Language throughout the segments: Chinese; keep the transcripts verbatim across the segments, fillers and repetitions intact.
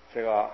这个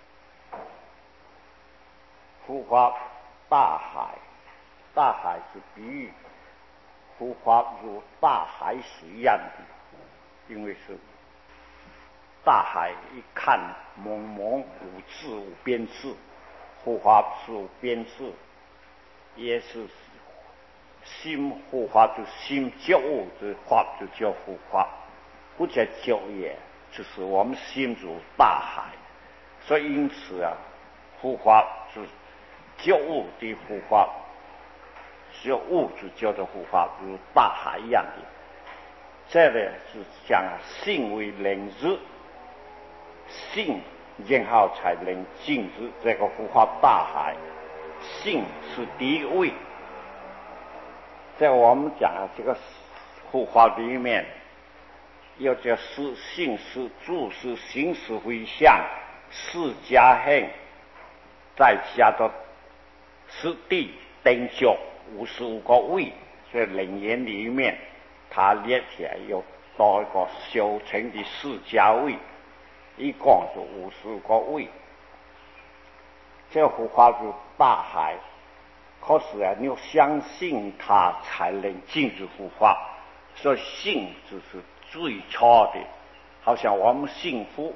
护法大海，大海是比喻护法如大海水一样的，因为是大海一看茫茫无际无边际，护法是无边际，也是心护法就心觉悟之法就叫护法，不叫觉也，就是我们心如大海，所以因此啊，护法是觉悟的护法，觉悟就叫做护法，如大海一样的。这个是讲性为灵日，性然后才能进入这个护法大海，性是第一位。在我们讲啊，这个护法里面，有叫是性是住是行是回向是加行，再加到是地等觉五十五个位，所以灵言里面它列起来有多一个修成的四加位，一共是五十五个位。这个护法是大海，可是啊，你要相信它才能进入护法，所以信就是最差的。好像我们信佛，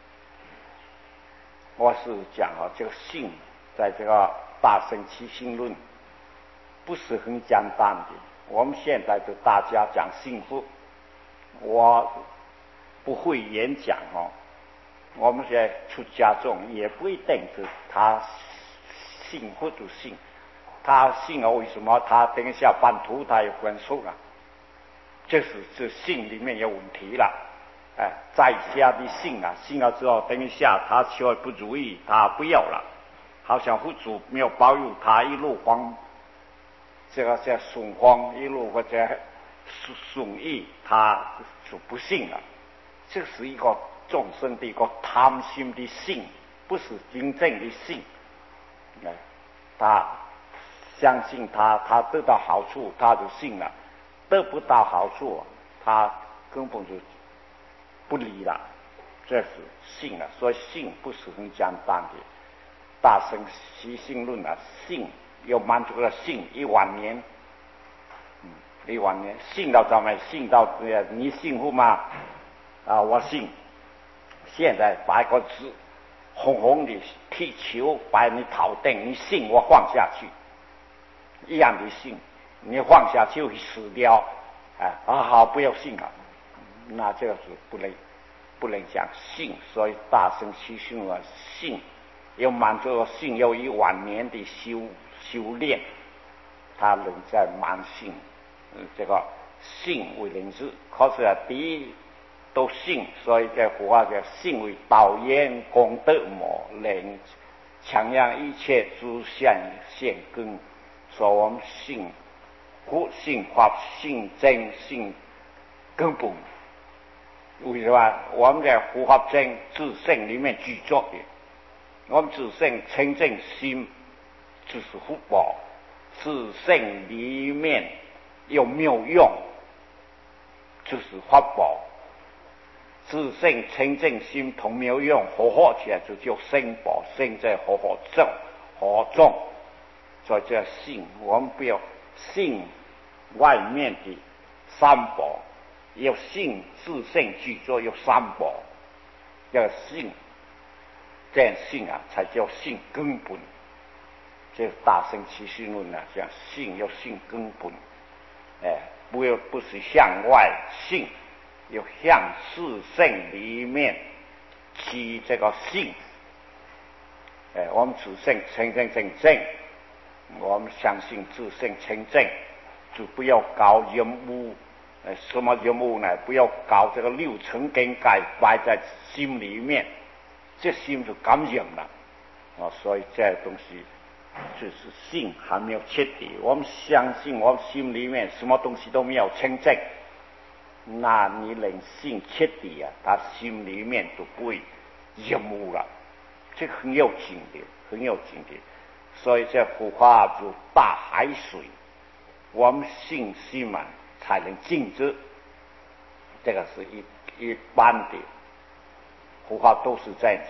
我是讲啊，这个信在这个大乘起信论不是很简单的。我们现在就大家讲信佛，我不会演讲哦。我们现在出家众也不一定是他信佛就信，他信了为什么他等一下半途他有分数啊？这是这信里面有问题了。哎，在家的信啊，信了之后等一下他学不如意，他不要了，好像佛祖没有保佑他，一路黄这个叫顺风，一路或者顺意，他就不信了。这是一个众生的一个贪心的信，不是真正的信。哎，他相信他，他得到好处他就信了，得不到好处他根本就不理了，这是信了。所以信不是很简单的。大乘起信论啊，信要满足了信一万年，嗯，一万年信到怎么信到你信佛吗？啊，我信。现在把一个字红红的气球摆你头顶，你信我放下去，一样的信，你放下去会死掉。哎，啊好，不要信了，那这个是不能不能讲信。所以大乘起信论信要满足信有一万年的修修炼，他能在满信，嗯，这个信为灵智。可是啊，第一都信，所以在佛法叫信为导言功德魔，能强扬一切诸相现根。所以我们信佛、信法、信真、信根本。为什么？我们在佛法真自性里面具足的，我们自性清净心就是福报，自性里面有妙用就是法宝。自性清净心同妙用合合起来就叫圣宝，圣在合合众合众。所以这信我们不要信外面的三宝，要信自性具足有三宝，要信这样信啊才叫信根本。这大乘起信论啊，讲信要信根本，哎，不要不是向外信，要向自性里面起这个信。哎，我们自性清净正正，我们相信自性清净，就不要搞任务。呃，什么任务呢？不要搞这个六尘根盖摆在心里面，这心就感染了啊。所以这东西就是信还没有彻底。我们相信我们心里面什么东西都没有清净，那你能信彻底啊，他心里面就不会染污了。这个很有劲的，很有劲的。所以这佛法如大海水，我们信心嘛才能静止。这个是一一般的佛法都是这样讲。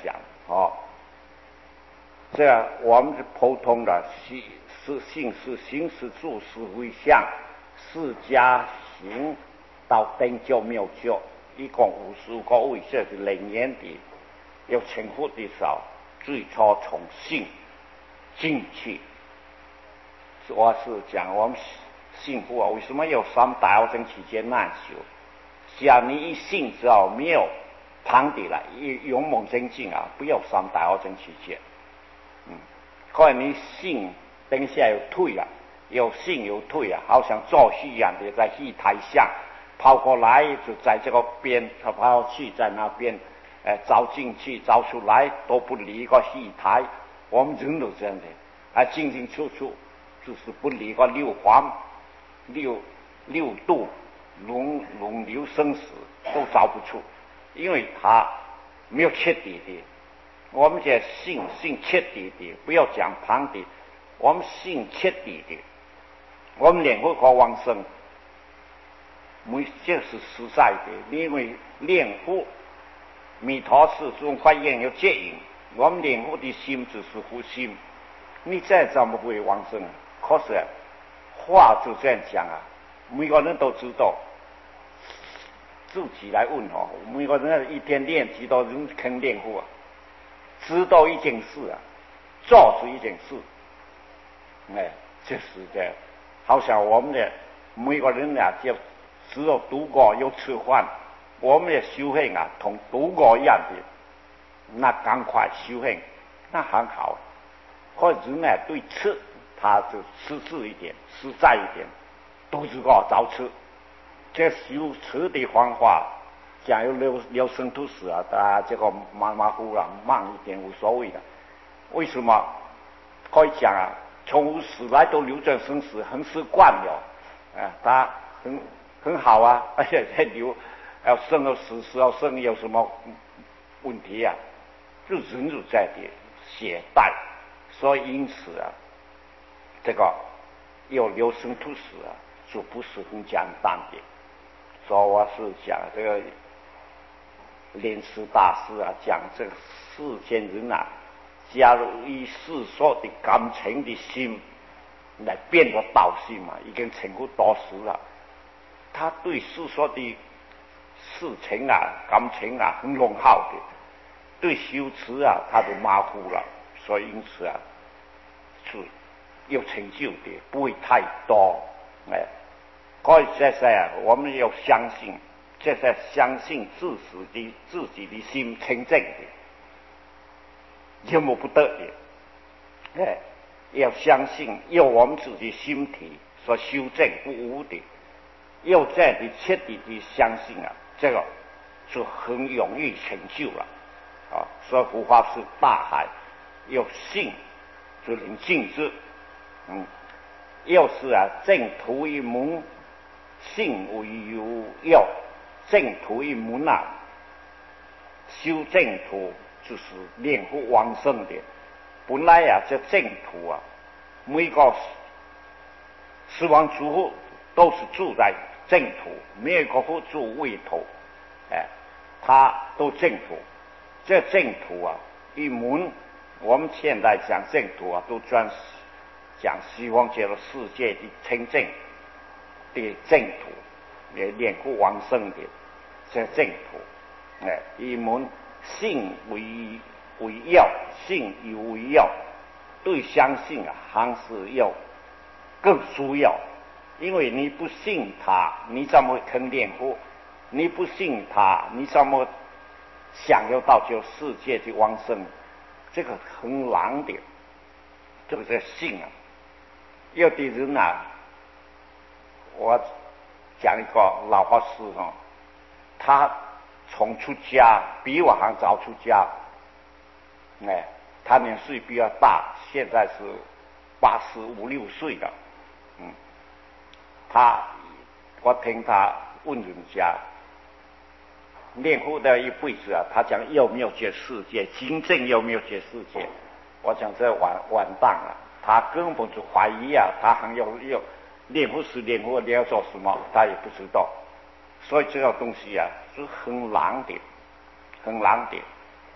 哦，这样我们是普通的是是姓氏、行识、住识、回向、释迦行到等觉妙觉，一共五十五个位，这是灵验的。要成佛的时候，最初从性进去。我是讲我们幸福啊，为什么有三大小乘期间难修？假你一信之后没有旁的了，勇猛精进啊，不要三大小乘期间。嗯，可能你信等下有退啊，有信有退啊，好像做戏一样的在戏台上跑过来，就在这个边，他跑去在那边，呃，招进去招出来都不离一个戏台。我们人都这样的，啊，进进出出就是不离个六环、六六度、轮轮流生死都找不出，因为他没有彻底的。我们讲信信彻底的，不要讲旁的，我们信彻底的。我们练佛和往生，没这是实在的，因为练佛弥陀是中发愿有接引，我们练佛的心只是佛心，你再怎么会往生啊？可是啊，话就这样讲啊，每个人都知道，自己来问哦，每个人一天练几多人肯练佛啊？知道一件事啊，做出一件事，哎，这是这样。好像我们的每个人啊，就只有读过有吃饭，我们的修行啊，同读过一样的，那赶快修行，那很好。或者呢，对吃，他就实质一点，实在一点，都知道早吃。这修吃的方法。讲有留留生吐死啊，啊，这个马马虎了，慢一点无所谓的。为什么？可以讲啊，从死来都流转生死，很习惯了，啊，他很很好啊，而且在流要生要死，死要生，有什么问题啊？就人就在的懈怠，所以因此啊，这个要留生吐死啊，就不是很简单的。所以我是讲这个。莲师大师啊，讲这个世间人啊，假如以世俗的感情的心来变作道心嘛，已经成佛多时了。他对世俗的事情啊、感情啊很浓厚的，对修持啊他都马虎了，所以因此啊是有成就的，不会太多。哎，所以现在啊，我们要相信。这是相信自己的自己的心清净的，有目不得的。哎，要相信，要我们自己心体所修正不污的，要这样的彻底的相信啊，这个就很容易成就了啊。所以佛法是大海，要信就能进之。嗯，要是啊正途一门，信为有要。正途一门啊，修正途就是练佛往生的。本来啊，这正途啊，每个十方诸佛都是住在正途，没有一个佛住位途，哎，他都正途。这正途啊，一门我们现在讲正途啊，都专讲西方极乐世界的清净的正途。也练过往生的这正途，哎，一门信为为要，信以为要，对相信啊，还是要更需要，因为你不信他，你怎么肯练佛？你不信他，你怎么想要到这世界的往生？这个很难的，这个叫信啊。有的人啊，我。讲一个老法师哦，他从出家比我还早出家，哎，他年岁比较大，现在是八十五六岁了，嗯，他我听他问人家练佛的一辈子啊，他讲有没有这世界，真正有没有这世界？我讲这完完蛋了，他根本就怀疑啊，他还要要。练佛是练佛，你要做什么，他也不知道，所以这个东西啊是很难的，很难的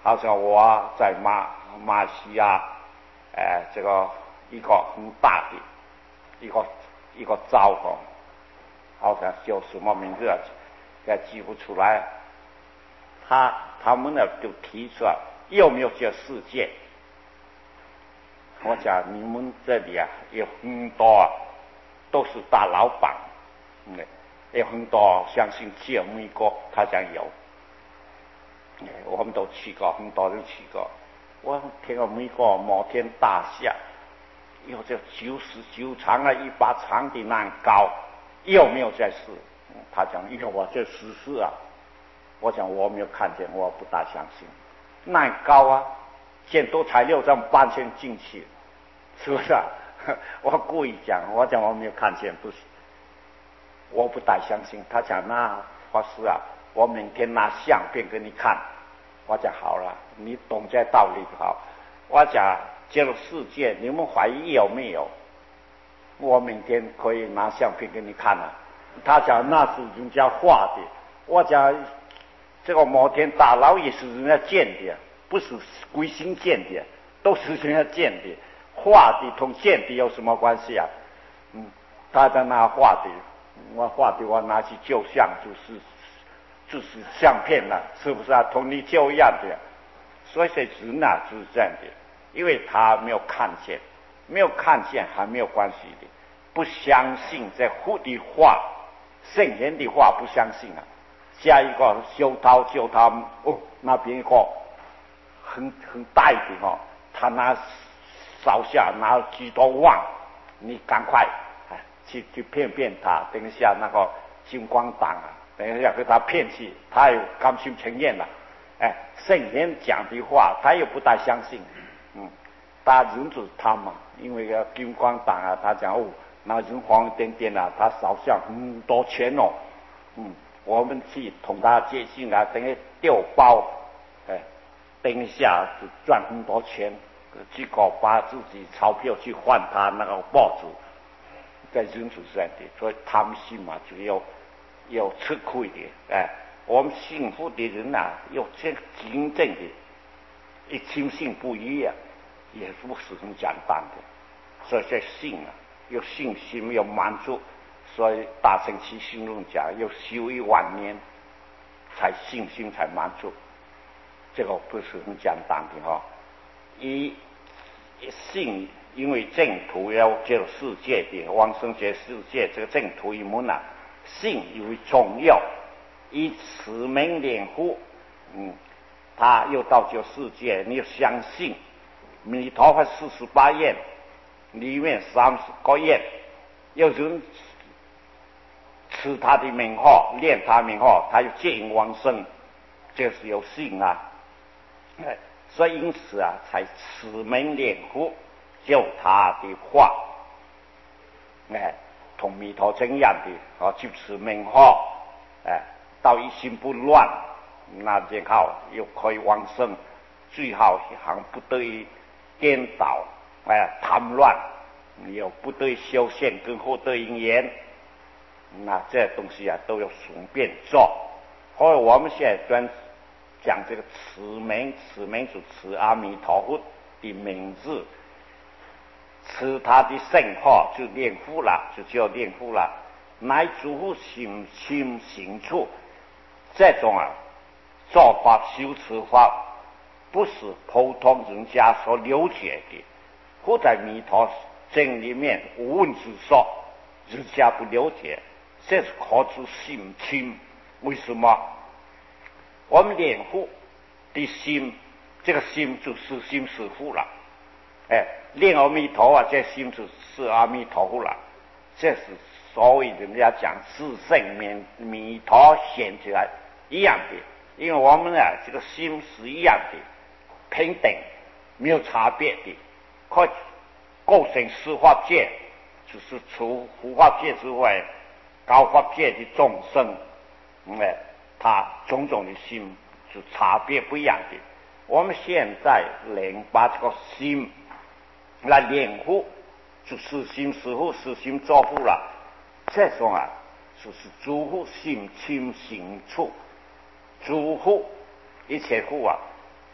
好像我在马马来西亚，呃，这个一个很大的一个一个州哦，好像叫什么名字啊，也记不出来。他他们呢就提出来，有没有这世界？我讲你们这里啊有很多啊，都是大老板，嗯，有很多相信去美国，他讲有，我们都去过，很多人去过。我听过美国摩天大厦，有这九十九层啊，一百层的那高，有没有这事？他讲有啊，这实事啊。我讲我没有看见，我不大相信。那高啊，建筑材料这样搬迁进去，是不是啊？我故意讲，我讲我没有看见，不是，我不大相信。他讲那法师啊，我明天拿相片给你看。我讲好了，你懂这道理就好。我讲这个世界，你们怀疑有没有？我明天可以拿相片给你看啊。他讲那是人家画的，我讲。这个摩天大楼也是人家建的，不是鬼星建的，都是人家建的。画的同建的有什么关系啊？嗯，他在那画的，我画的我拿去旧相，就是就是相片了，是不是啊？同你旧一样的。所以说人啊就是这样的，因为他没有看见，没有看见还没有关系的，不相信这佛的话、圣人的话，不相信啊。下一个修道就他哦，那边一个很很大的哦，他拿烧下拿几多万，你赶快哎去去骗骗他，等一下那个金光党啊，等一下给他骗去，他也甘心情愿了。哎，圣人讲的话，他也不大相信，嗯，他忍住他嘛，因为个金光党啊，他讲哦，那人黄点点啊，他烧下很多钱哦，嗯。我们去同他接近啊，等于调包，哎，等一下就赚很多钱，结果把自己钞票去换他那个报纸，在人主这样的，所以贪心嘛，就要要吃亏的，哎，我们幸福的人呐、啊，要这真正的，一轻信不疑啊，也不是很简单的，所以这信啊，有信心，有满足。所以大乘起信论讲，要修一万年，才信心才满足，这个不是很简单的哈、哦。一信，因为净土要这个世界的往生这世界，这个净土一门啊，信尤为重要。以此门连乎，嗯，他又到这个世界，你要相信弥陀佛四十八愿里面三十个愿，有人。吃他的名号，念他名号，他就接引往生，这是有信啊。哎，所以因此啊，才此门念佛，就他的话，哎，同弥陀真一样的啊，就此名号，哎，到一心不乱，那然后又可以往生，最好还不得颠倒，哎，贪乱，又不得修宪跟获得因缘。那这东西啊都要顺便做，所以我们现在专讲这个持名，持名是持阿弥陀佛的名字，持他的圣号就念佛了，就叫念佛了，乃诸乎心心行处，这种啊做法修持法不是普通人家所了解的，或在弥陀经里面无问之说，人家不了解。这是靠出心清，为什么？我们念佛的心，这个心就是心是佛了。哎，念阿弥陀啊，这心就是阿弥陀佛了。这是所谓人家讲自性弥弥陀显起来一样的，因为我们啊这个心是一样的，平等，没有差别的，可构成十法界，就是除佛法界之外。高法界的众生，哎、嗯，他种种的心是差别不一样的。我们现在能把这个心来练佛，就实心是佛，实心作佛了。这种啊，就是诸佛心清行处，诸佛一切佛啊，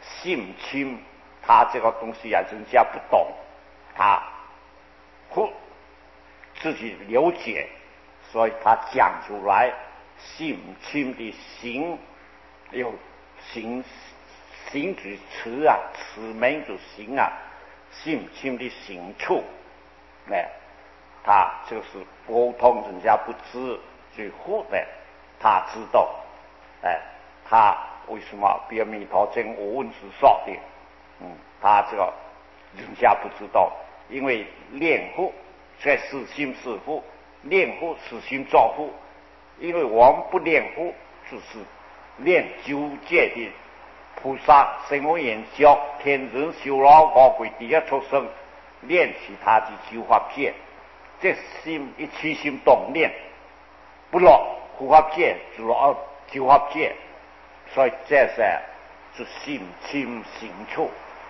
性侵，他这个东西啊，人家不懂，他不自己了解，所以他讲出来性侵的性，有性性之词啊，词名就性啊，性侵的性处，哎，他就是沟通人家不知，最后的他知道，哎，他为什么别弥陀经无问是说的？嗯，他这个人家不知道，因为练佛在是心是佛，练佛是心造佛，因为我们不练佛，就是练九界的菩萨、声闻缘觉、天人、修罗、恶鬼、地狱畜生，练其他的九法界，这心一起心动念，不落护法界，就落九法界，所以这是是心清行处。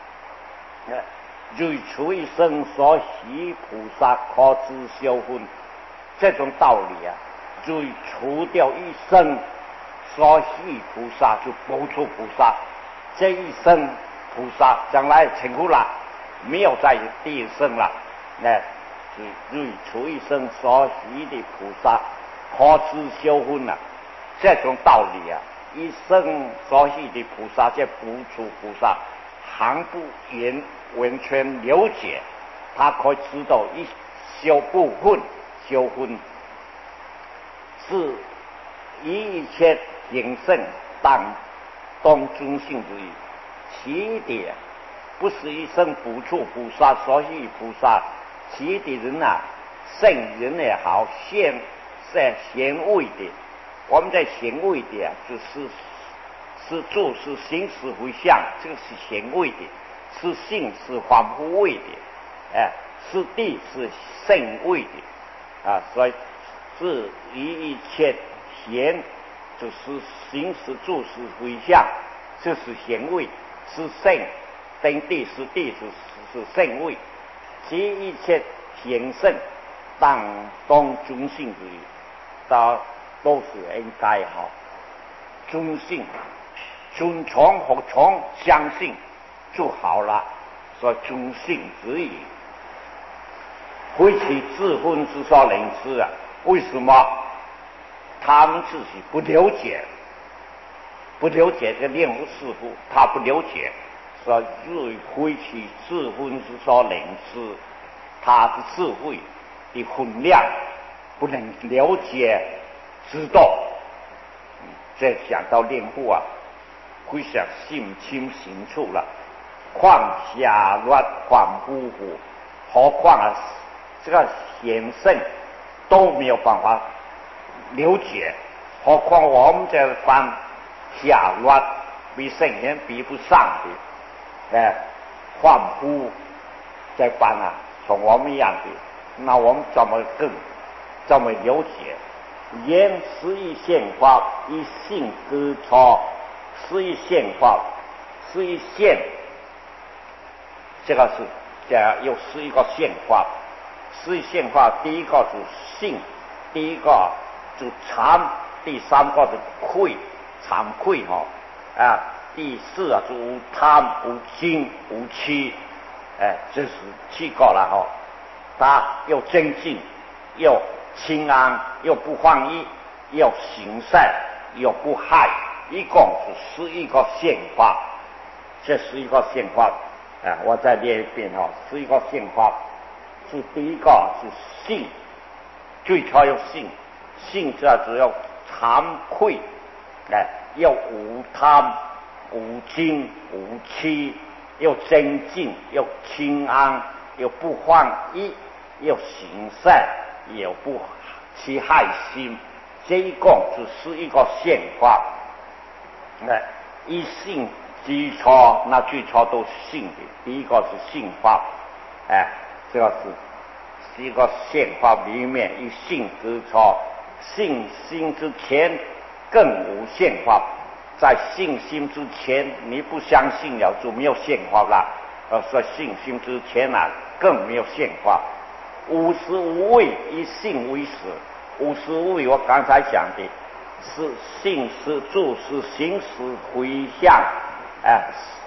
瑞除一生所喜菩萨可知修分，这种道理啊，瑞除掉一生所喜菩萨，就不出菩萨，这一生菩萨将来成佛了，没有在第一生了，那瑞除一生所喜的菩萨可知修分了，这种道理啊，一生所喜的菩萨，这不出菩萨。行不言完全了解，他可以知道一小部分修分是一切行圣当当中性之意，其的不是一生不处菩萨，所以菩萨其的人啊，圣人也好，现在贤位的，我们在贤位的啊，就是是住是行是回向，这个是贤位的；是性是凡夫位的，哎，是地是圣位的啊，所以是一切贤，就是行是住是回向，这是贤位；是圣等地是地是是圣位，其一切贤圣当当中性之意，都都是应该哈中性。尊崇和崇相信就好了，所以中性之意。非其自分之所能知啊，为什么他们自己不了解？不了解这练无是乎，他不了解，所以日非其自分之所能知，他的智慧的分量不能了解知道。这讲到练佛啊，非常性清行处了，况下乱况不乎？何况啊，这个贤圣都没有办法了解，何况我们这番下乱比圣贤比不上的，哎，况不这番啊，从我们一样的，那我们怎么更怎么了解？言是一现法，一性割超，是一现法，是一现，这个是这又是一个现法，是一现法。第一个是性，第一个就惭，第三个是愧，惭愧哈、哦、啊，第四啊就无贪、无惊、无欺，哎，这是七个了哈、哦。他又精进，又清安，又不放逸，又行善，又不害，一共是十一个宪法。这是一个宪法，啊，我再念一遍哈、哦，是一个宪法。是第一个是性，最初要性，性这只要惭愧，哎，要无贪、无惊、无欺，又精进，又清安，又不放逸，又行善，又不欺害心，这一共就是一个宪法。哎，一性基础，那最初都是性的，第一个是性法，哎，这个是一个宪法里面一性之初，性心之前更无宪法，在信心之前你不相信了就没有宪法了，而说信心之前啊更没有宪法。无实无畏，以性为实。无实无畏，我刚才讲的是性是住是行识回向，哎，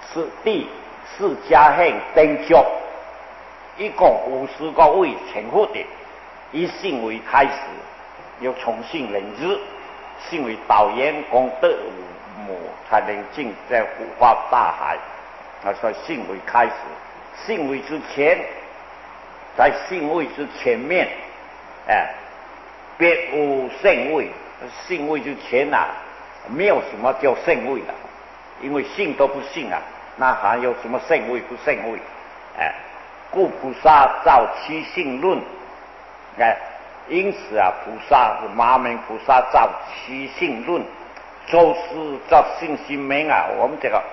是第四家县登局，一共五十个位前后的，以信为开始，又重新认知，信为导演功德无母，才能进在五花大海。啊，所以信为开始，信为之前，在信位之前面，哎，别无圣位，信位之前啊，没有什么叫圣位的，因为信都不信啊，那还有什么圣位不圣位？哎，故菩萨造七性论，哎，因此啊，菩萨马明菩萨造七性论，就是造信心门啊，我们这个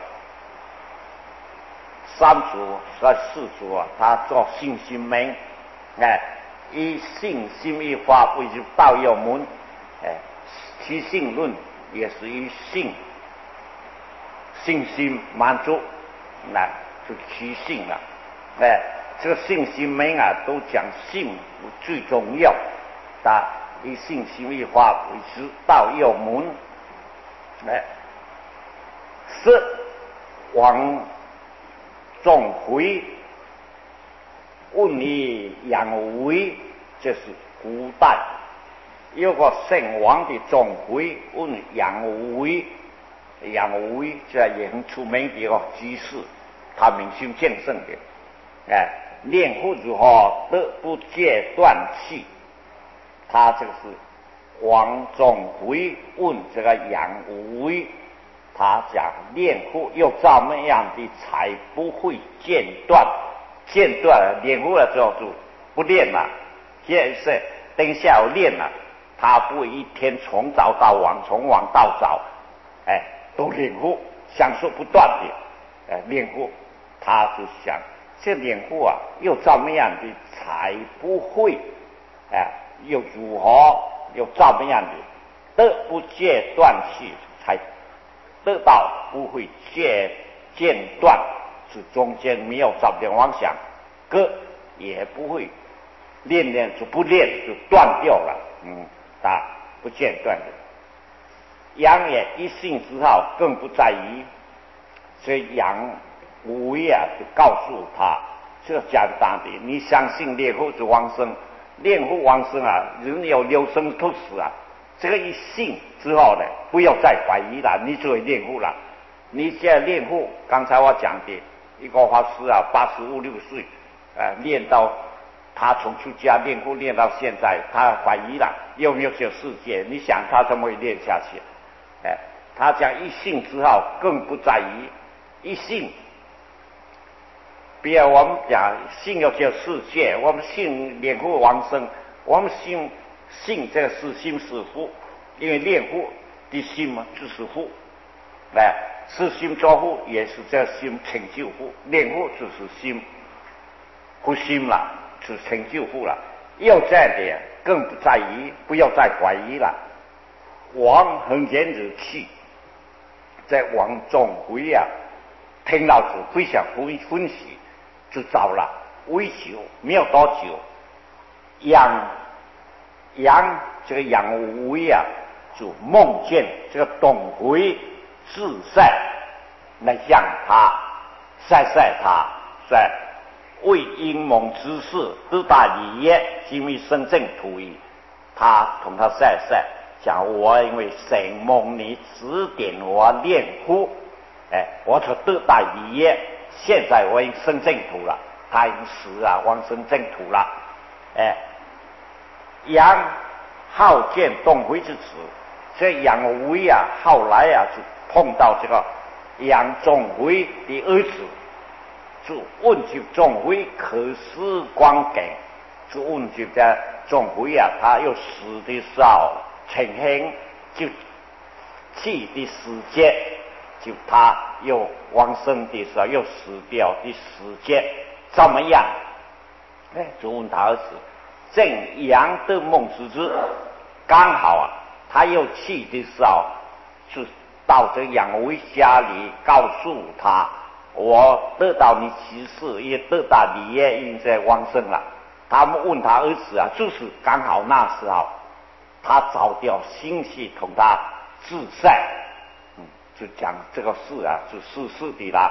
三祖和四祖啊，他做信心门，哎，以信心一发为就道要门，哎，七性论也是以信信心满足，那就七性了，哎，这个信心门啊，都讲信最重要，他以信心一发为之道要门，哎，是往总回问你杨维，这是古代有个圣王的总回问杨维，杨维这也很出名的一个居士，他名姓建圣的，哎，练护如何得不戒断气？他这个是王总回问这个杨维。他讲练护又怎么样的才不会间断？间断了，练护了之后就不练了，也是等下午练了，他不会一天从早到晚，从晚到早，哎，都练护，享受不断的，哎，练护，他就想这练护啊，又怎么样的才不会，哎，又如何又怎么样的得不戒断气才？得到不会间间断，是中间没有找点妄想，个也不会练练就不练就断掉了，嗯，啊，不间断的。杨也一性之好，更不在于，所以杨无为啊，就告诉他，这简单的，你相信练护就往生，练护往生啊，人有六生不死啊。这个一信之后呢，不要再怀疑了，你就会练护了。你现在练护，刚才我讲的一个法师啊，八十五六岁，呃，练到他从出家练护练到现在，他怀疑了有没有这世界？你想他怎么会练下去？哎，他讲一信之后，更不在于一信。比如我们讲信有这世界，我们信练护往生，我们信。信这个是心是护，因为练护的心嘛就是护，哎，是心作护也是这心成就护，练护就是心护心了，就是成就护了。要这样的更不在于，不要再怀疑了。王恒言之气，在王总回啊，听到是非常欢欢喜，就走了。未久没有多久，杨。杨这个杨无为啊，就梦见这个董回自晒来向他晒晒他，晒为阴谋之事得大利益，机密生正土矣。他同他晒晒，讲我因为神蒙你指点我练护，哎，我就得大利益，现在我已经生正土了，他已经死了，往生正土了，哎。杨好见董回之子，所以杨无为啊，后来啊就碰到这个杨仲回的儿子，就问及仲回可是光景，就问及这仲回啊，他又死的时候情形，就气的时间，就他又往生的时候又死掉的时间怎么样？哎，就问他儿子。正阳的梦之之，刚好啊，他又去的时候，是到这杨维家里告诉他，我得到你启示，也得到你也应在往生了。他们问他儿子啊，就是刚好那时候，他找掉信息同他自晒，嗯，就讲这个事啊，是事实的啦。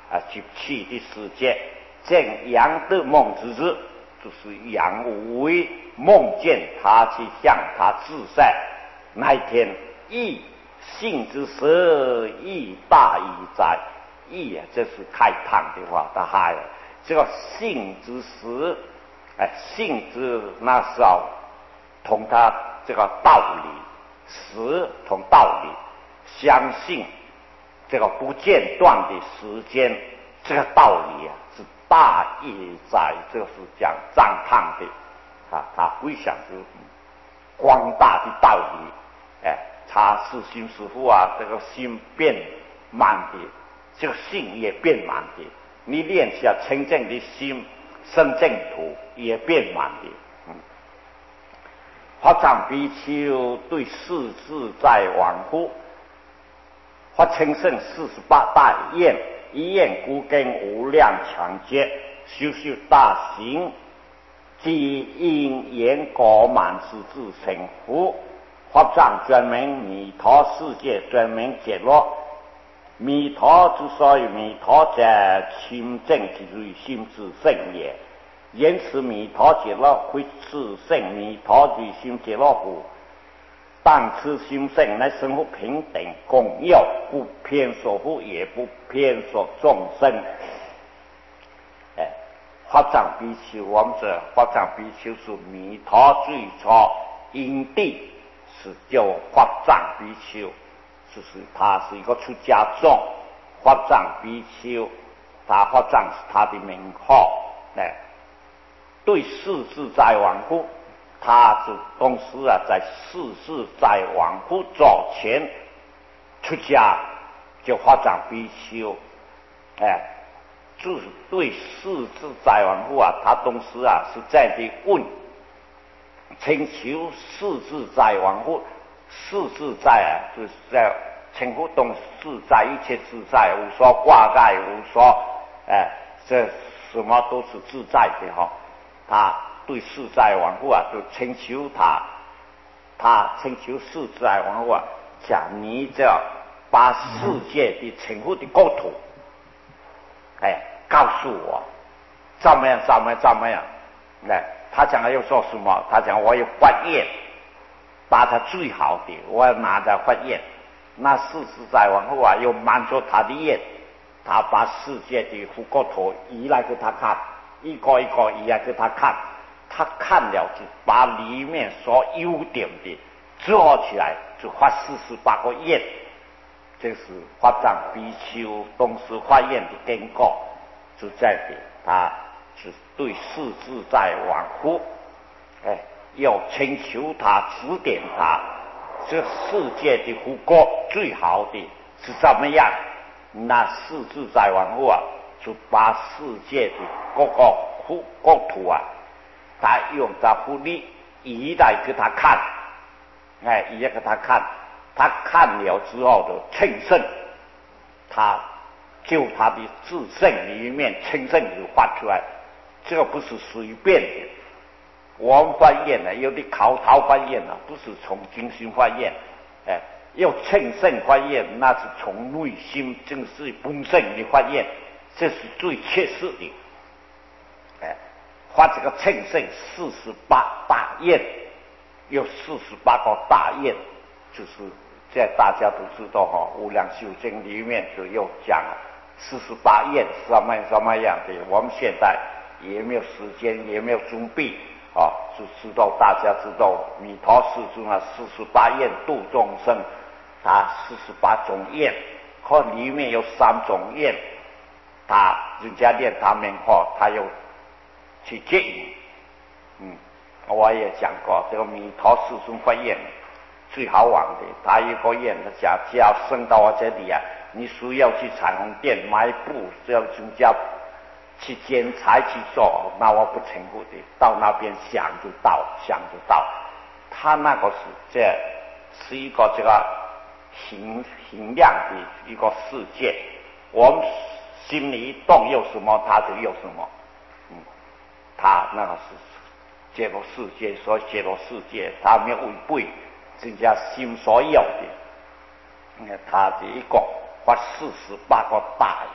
啊集气的时间，正阳的梦之日，就是阳无为梦见他去向他自赛那一天，义性之时，义大义在。义啊，这是开堂的话，他还这个性之时，哎，性之那时候同他这个道理，时同道理，相信这个不间断的时间，这个道理啊是大义在，这是讲赞叹的啊，他非常之广大的道理，哎，他是新师傅啊，这个心变满的。这个性也变满的，你练下清净的心，生净土也变满的。嗯，法藏比丘对世自在往乎，发清胜四十八大愿，一愿孤根无量强劫，修修大行，即因缘果满之自成佛。法藏专门弥陀世界，专门解落。弥陀之所以弥陀者，清净之类心之圣也。言此弥陀解乐，非自圣弥陀之心解乐乎？但此心圣乃生活平等共有，不偏所护，也不偏所众生。哎，法藏比丘，我们这法藏比丘是弥陀最初因地，是叫法藏比丘。就是他是一个出家众，法藏比丘，他法藏是他的名号，哎，对世自在往乎，他是同时啊，在世自在往乎早前出家，就法藏比丘，哎，就是对世自在往乎啊，他同时啊是在的问，请求世自在往乎。世自在啊，就是在称呼东自在，一切自在，无所挂碍，无所哎，这什么都是自在的哈。他对世在往乎啊，就请求他，他请求世在往乎啊，讲你这把世界的称呼的构图，哎，告诉我怎么样，怎么样，怎么样？哎，他讲要说什么？他讲我有发愿。把他最好的，我要拿着发愿，那世自在往后啊，又满足他的愿，他把世界的佛国土移来给他看，一个一个移来给他看，他看了就把里面所优点的做起来，就发四十八个愿，这是法藏比丘同时发愿的经过，就在的，他是对世自在往后，哎。要请求他指点他，这世界的福果最好的是怎么样？那世自在往后啊，就把世界的各个福国土啊，他用他福利移来给他看，哎，移来给他看，他看了之后的称圣，他就他的自圣里面称圣就发出来，这个不是随便的。我们发愿呢，有的口头发愿呢，不是从精心发愿，哎，要称圣发愿，那是从内心正是丰盛的发愿，这是最切实的。哎，发这个称圣四十八大愿，有四十八个大愿，就是这大家都知道哈，《无量寿经》里面就有讲四十八愿什么什么样的，我们现在也没有时间，也没有准备。啊，就知道大家知道弥陀世尊啊，四十八愿度众生，他四十八种愿，可里面有三种愿，他人家念他名号，他又去接引。嗯，我也讲过，这个弥陀世尊发愿最好玩的，他一个愿，他讲只要升到我这里啊，你需要去彩虹店买布，只要人家。去剪裁去做，那我不成功的，到那边想就到，想就到。他那个是这是一个这个形形量的一个世界，我们心里一动有什么，他就有什么。嗯，他那个是揭露世界，所以揭露世界，他没有违背人家心所有的。你看他这一个发四十八个大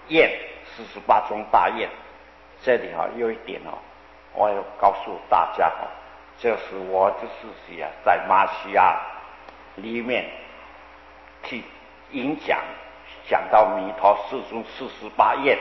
宴，四十八种大宴。这里哈有一点哦，我要告诉大家哈，就是我的事情啊，在马西亚里面去演讲，讲到弥陀四宗四十八宴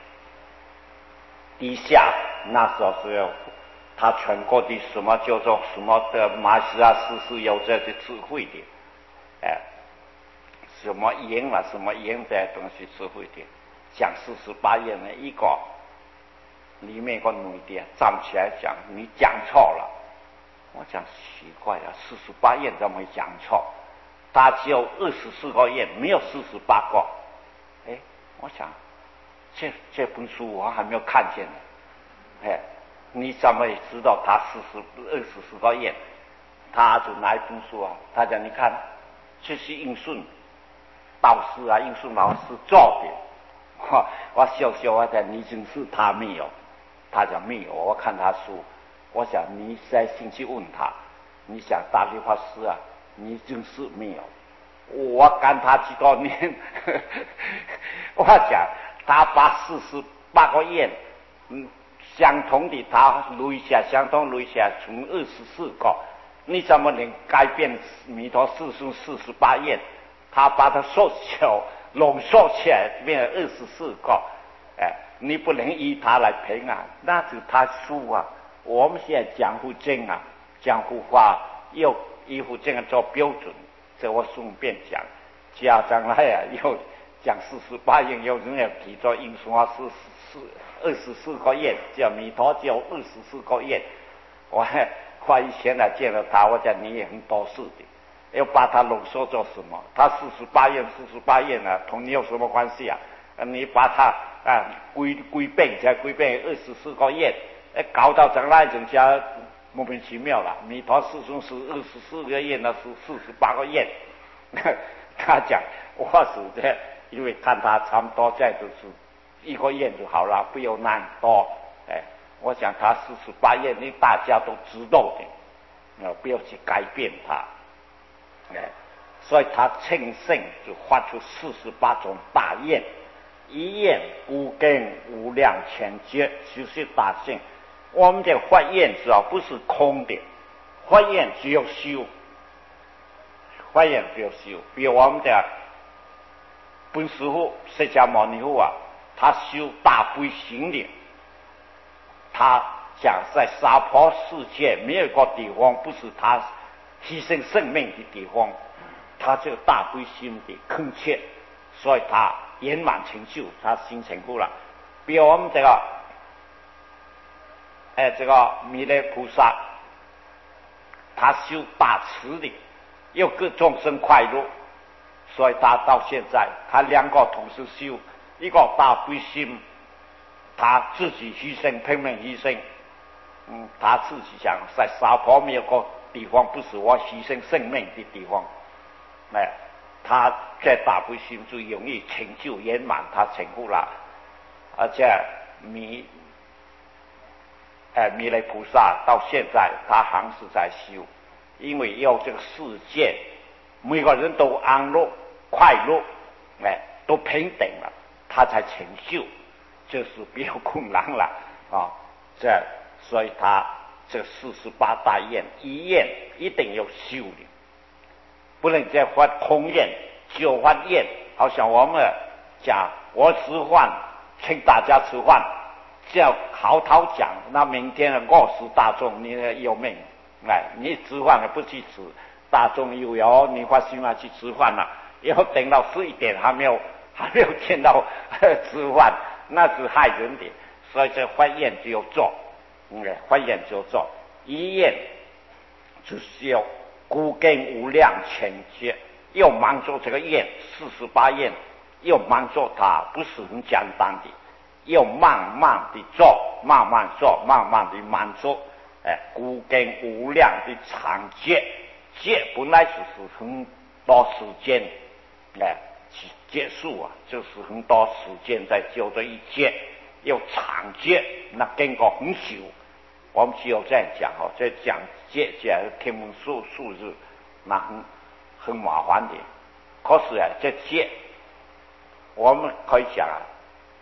底下，那时候是有他全国的什么叫做什么的马西亚师是有这个智慧的，哎，什么言啊什么言这些东西智慧的，讲四十八宴的一个里面一个女的站起来讲你讲错了，我讲奇怪了，四十八宴怎么会讲错？他只有二十四个宴，没有四十八个。哎，我想这这本书我还没有看见呢。哎，你怎么也知道他四十二十四个宴？他就拿一本书啊，他讲你看，这是应顺道士啊，应顺老师做的。我我笑笑我讲你真是他没有，他讲没有，我看他书，我想你再进去问他，你想大理法师啊？你真是没有，我跟他几多年，我想他把四十八个宴，嗯，相同的他录一下，相同录一下，从二十四个，你怎么能改变弥陀四书四十八宴？他把它缩小、浓缩起来，变成二十四个，哎，你不能以他来评啊，那是他书啊。我们现在江湖经啊，江湖话又。以后这样做标准，这我顺便讲，家将来啊，又讲四十八宴，有人要提出印刷是四二十四个宴，叫弥陀叫二十四个宴。我我以前来见了他，我讲你也很多事的，要把他浓缩做什么？他四十八宴，四十八宴啊，同你有什么关系啊？你把他啊归归并才归并二十四个宴，搞到将来人家。莫名其妙了，弥陀四宗是二十四个宴，那是四十八个宴。他讲我是这，因为看他差不多这样就是一个宴就好了，不要那么多。哎，我想他四十八宴，你大家都知道的，不要去改变他。哎，所以他称圣就发出四十八种大宴，一宴无根无量千劫，就是大圣。我们的发愿知道不是空的，发愿只有修，发愿只有修。比如我们的本师父释迦牟尼佛啊，他修大悲心的，他讲在娑婆世界没有一个地方不是他牺牲生命的地方，他这个大悲心的恳切，所以他圆满成就，他心成功了。比如我们这个。哎，这个弥勒菩萨，他修大慈的，又给众生快乐，所以他到现在，他两个同时修，一个大悲心，他自己牺牲，拼命牺牲，嗯，他自己想在娑婆没有个地方不是我牺牲生命的地方，哎，他在大悲心就容易成就圆满，他成功了，而且弥。哎，弥勒菩萨到现在他还是在修，因为要这个世界每个人都安乐快乐，哎，都平等了，他才成就，这是比较困难了啊。这所以他这四十八大愿一愿一定要修的，不能再发空愿，就发愿。好像我们讲我吃饭，请大家吃饭。叫嚎啕讲，那明天饿死大众，你有命！哎，你吃饭了不去吃，大众以为哦，你发心啊去吃饭了，以后等到十一点还没有还没有见到吃饭，那是害人的。所以这发愿就要做，嗯，发愿就要做，一愿就是要孤根无量千劫，要满足这个愿，四十八愿要满足它，不是很简单的。要慢慢的做，慢慢做，慢慢的满足，哎，孤根无量的长劫，劫本来就是很多时间，哎，结束啊，就是很多时间在救这一劫，要长劫，那经过很久，我们只有这样讲哦，这讲劫讲天文数数字，那很很麻烦的，可是啊，这劫我们可以讲啊。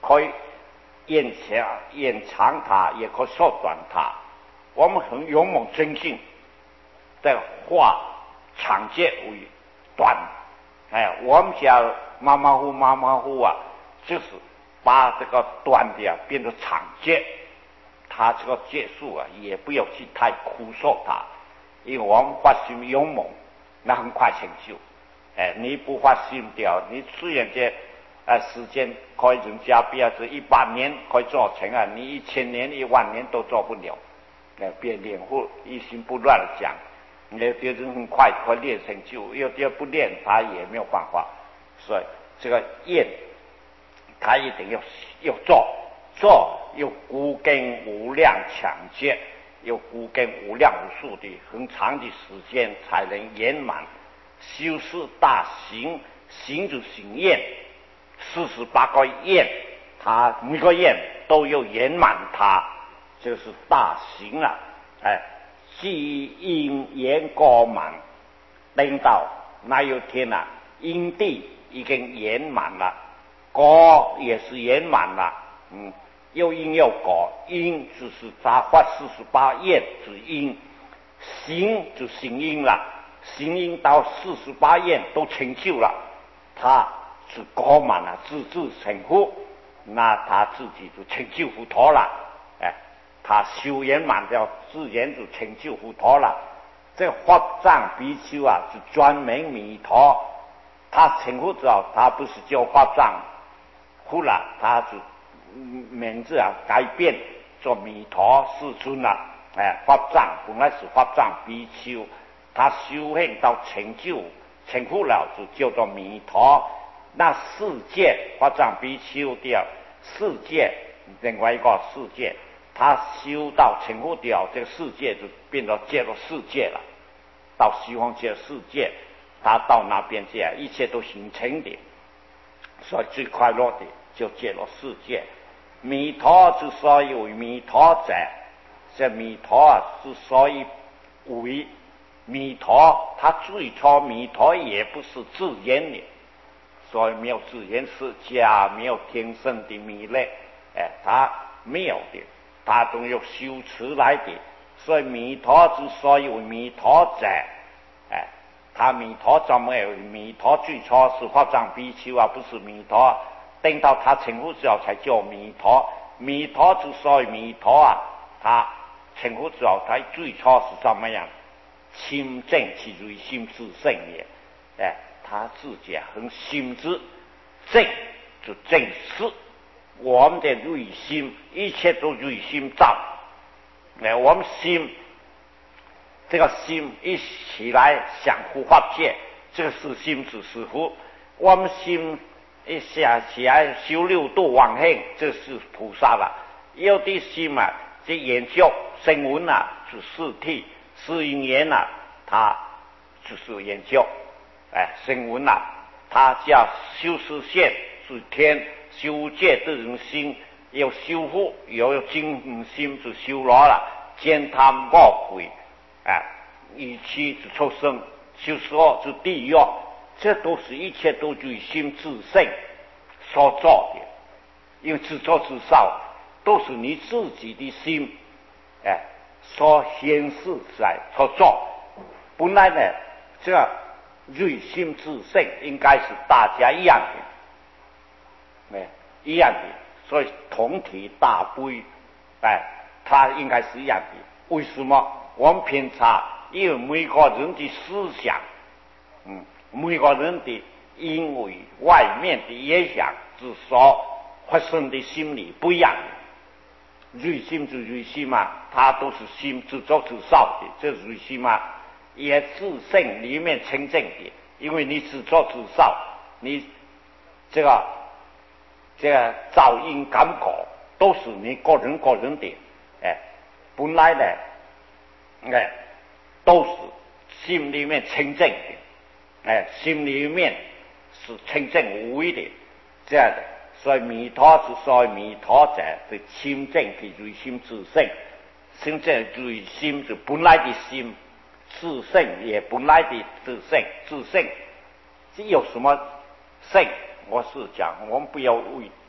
可以延长延长它，也可以缩短它。我们很勇猛真性的化长节为短，哎，我们只要马马虎马马虎啊，就是把这个短的啊变成长节，它这个结束啊也不要去太枯瘦它，因为我们发心勇猛，那很快成就。哎，你不发心掉，你虽然这呃时间可以人家比较是一百年可以做成啊，你一千年一万年都做不了。哎，别练或一心不乱讲，有的人很快可以练成就，有的不练他也没有办法。所以这个愿，他一定要要做，做有骨根无量强健，有骨根无量无数的很长的时间才能圆满。修饰大行，行就行愿，四十八个愿，他每个愿都要圆满它，就是大行啊！哎，既因缘果满，等到那有天啊，因地已经圆满了，果也是圆满了，嗯，又因又果，因就是他发四十八愿之因，行就行因了。行因到四十八愿都成就了，他是果满了，自自成佛，那他自己就成就佛陀了。哎，他修圆满掉，自然就成就佛陀了。这法藏比丘啊，是专门弥陀，他成佛之后，他不是叫法藏佛了，他是名字啊改变做弥陀世尊了。哎，法藏本来是法藏比丘。他修行到成就成佛了，就叫做弥陀。那世界法藏比丘的世界，另外一个世界，他修到成佛了，这个世界就变成介入世界了。到西方界世界，他到那边去，一切都形成的，所以最快乐的就介入世界。弥陀之所以为弥陀者，这弥陀啊之所以为弥陀，他最初弥陀也不是自然的，所以没有自然世家，没有天生的弥勒，哎，他没有的，他都有修持来的。所以弥陀之所以为弥陀者，哎，他弥陀怎么有弥陀？最初是法藏比丘啊，不是弥陀。等到他成佛之后才叫弥陀。弥陀之所以弥陀啊，他成佛之后，他最初是怎么样？清正其内心自圣也，哎，他自己很心之正，就正视我们的内心，一切都内心造。哎，我们心这个心一起来想护法界，这个是心之师父。我们心一下起来修六度往生，这是菩萨了。有的心啊，这研究声闻啊，是四谛。是因缘啊，他就是研究，哎，声闻啊，他叫修实现是天修戒的人心，有修复，有精心就修罗了，见他魔鬼，哎，以其之出生，修十二之地狱，这都是一切都随心自性所做的，因为自作自受，都是你自己的心，哎。所显示在所做，本来呢，这内心自性应该是大家一样的，哎，一样的，所以同体大悲，哎，它应该是一样的。为什么我们偏差？因为每个人的思想，嗯，每个人的因为外面的影响之所发生的心理不一样。内心就内心嘛，它都是心自作自受的，这内心嘛，也自性里面清净的，因为你自作自受，你这个这个造因感果都是你个人个人的，哎，本来呢，哎，都是心里面清净的，哎，心里面是清净无为的，这样的。所以弥陀之所以弥陀者，是清净的内心自性。清净内心是本来的心，自性也本来的自性。自性这有什么性？我是讲，我们不要为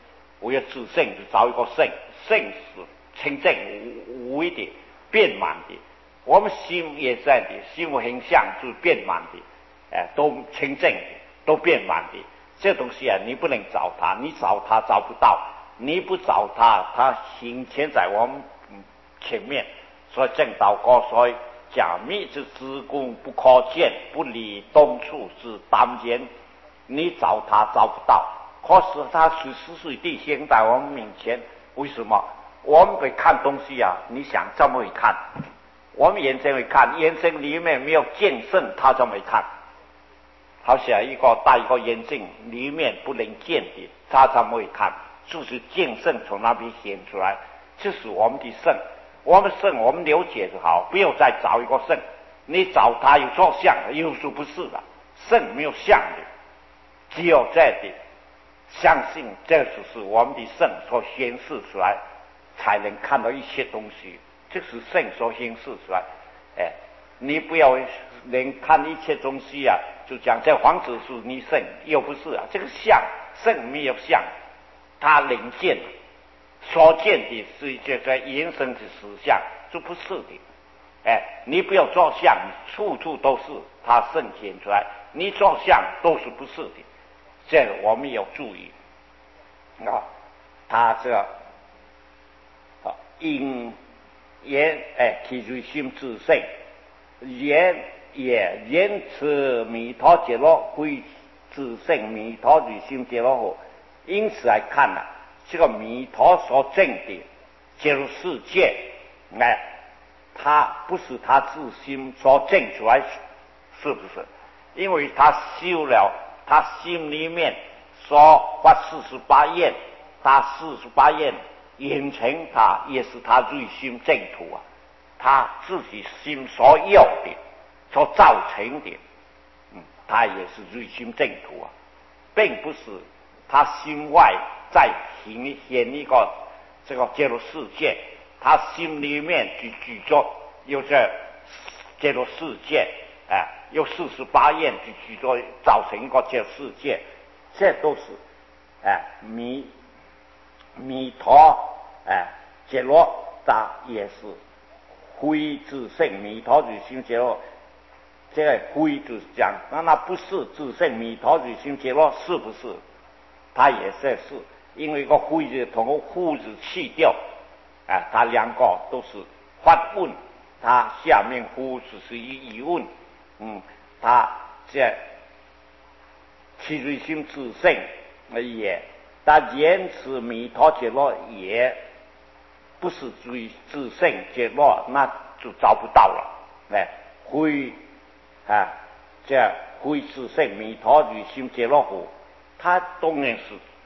为了自性就找一个性，性是清净无为的、变满的。我们心也是这样的，心无形象就是变满的，哎，都清净的，都变满的。这东西啊，你不能找它，你找它找不到，你不找它，它显现在我们前面。所以正道歌所以假密之之功不可见，不离东处之当间。你找它找不到，可是它随时随地现在我们面前。为什么？我们会看东西啊，你想怎么会看？我们眼睛会看，眼睛里面没有见证，他怎么会看？好像一个戴一个眼镜，里面不能见的，他怎么会看？就是见证从那边显出来，这是我们的圣。我们圣，我们了解就好，不要再找一个圣。你找他有做相的，有时不是的，圣没有相的，只有这的相信，这就是我们的圣所显示出来，才能看到一切东西。这是圣所显示出来。哎，你不要能看一切东西啊，就讲这黄子是你圣，又不是啊。这个相，圣没有相，它能见。所见的是这个延伸的实相，就不是的。哎，你不要做相，处处都是它圣显出来，你做相都是不是的，这个我们要注意啊。他这个啊，因言哎，其随心自性，言也言此弥陀结落归自性，弥陀随心结落后，因此来看呢、啊。这个弥陀所证的揭露世界，哎，他不是他自心所证出来，是不是？因为他修了他心里面所发四十八愿，他四十八愿演成他也是他内心净土啊，他自己心所有的所造成的，嗯，他也是内心净土啊，并不是他心外再显现一个这个揭露世界，他心里面去举作有这揭露世界，哎，有四十八愿去举作造成一个揭露世界，这都是哎弥弥陀哎揭露，他也是非自性弥陀之心揭露。这个非就是讲，那那不是自性弥陀之心揭露，是不是？它也是是，因为一个非字同个呼字去掉，啊，它两个都是发问，它下面呼字是疑问，嗯，它这其随心自性也，但言辞弥陀揭露也不是随自性揭露，那就找不到了，哎，非啊，这非自性弥陀之心揭露后。他当然是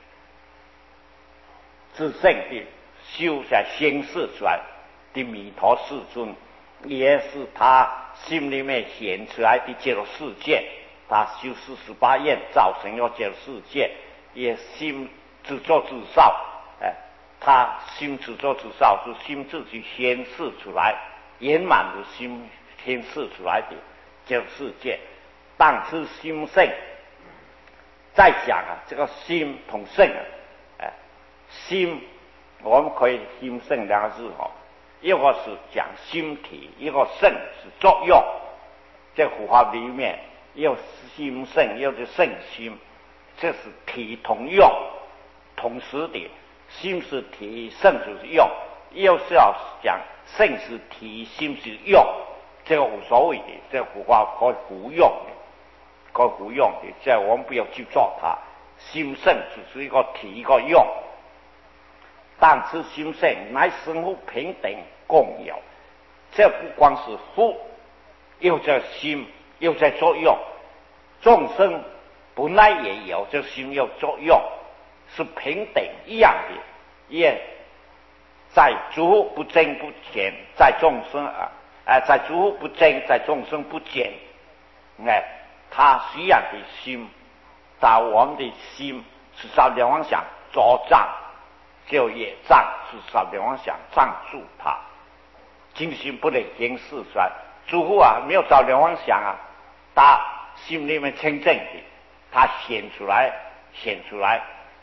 自性的修在显示出来的弥陀世尊，也是他心里面显出来的揭露世界。他修四十八愿造成要揭露世界，也心自作自受，哎，他心自作自受是心自己显示出来，圆满的心显示出来的揭露世界。当知心性。再讲啊，这个心同性啊，哎，心我们可以心性两个字哈，一个是讲心体，一个性是作用。在佛法里面，有心性，有就性心，这是体同用，同时的，心是体，性就是用。又是要讲性是体，心是用，这个无所谓的，这佛法可以互用的。可互用的，这我们不要去做它。心性只是一个体一个用，但是心性乃生活平等共有。这不光是福，又在心又在作用，众生本来也有这心有作用，是平等一样的，也在诸不增不减，在众生啊，哎，在诸不增，在众生不减，哎。他需要的心，但我们的心是照两方想作障，就业障是照两方想障住他，精心不能显示出来。诸乎啊，没有照两方想啊，他心里面清净的，他显出来，显出来。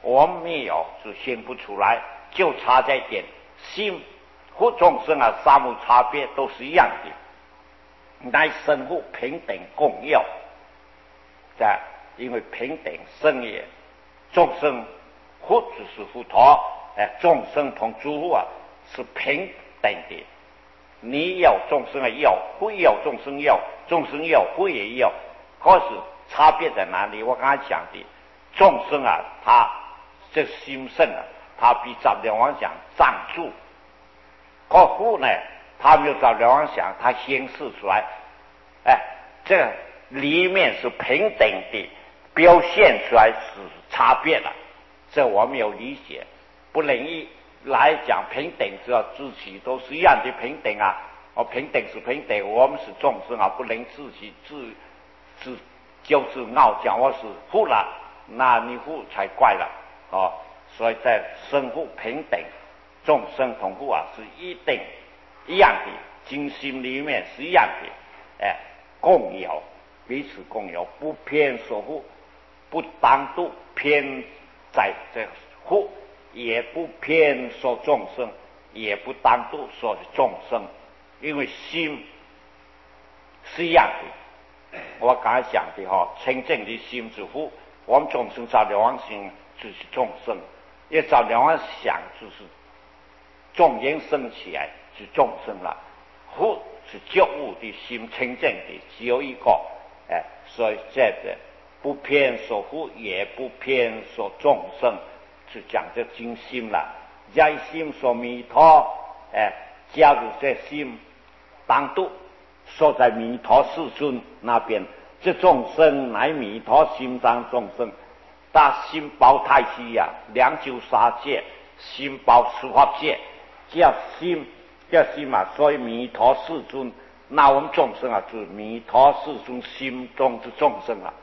我们没有是显不出来，就差在点心和众生啊，三无差别都是一样的，乃生护平等共有。在因为平等生也，众生护就是佛陀，哎，众生同诸佛啊是平等的。你要众生啊要，佛要众生要，众生要佛也要，可是差别在哪里？我刚才讲的，众生啊，他这心圣啊，他比杂念妄想藏住，可佛呢，他没有杂念妄想，他显示出来，哎，这里面是平等的，表现出来是差别了，这我们有理解，不能一来讲平等，只要自己都是一样的平等啊，哦，平等是平等，我们是众生啊，不能自己自自就是傲讲我是护了，那你护才怪了哦。所以在生护平等，众生同护啊，是一定一样的，精心里面是一样的，哎，共有，彼此共有，不偏所护，不单独偏在这护，也不偏说众生，也不单独说众生，因为心是一样的。我刚才讲的哈，清净的心是护，我们众生造的妄心就是众生，也造的妄想就是众因生起来是众生了，护是觉悟的心，清净的只有一个，哎，所以这个不偏说护，也不偏说众生，是讲这精心了。在心说弥陀，哎，加入这心当度，说在弥陀世尊那边，这众生乃弥陀心当众生，大心包太虚呀，两九杀界，心包十法界，叫心叫心嘛，所以弥陀世尊，那我们众生啊，就是弥陀世尊心中之众生啊，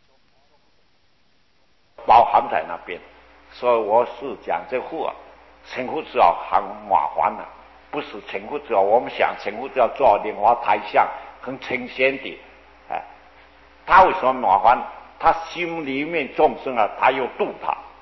包含在那边。所以我是讲这护啊，成护之后很麻烦了、啊，不是成护之后，我们想成护之后做莲花台像很呈现的，哎，他为什么麻烦？他心里面众生啊，他又度他，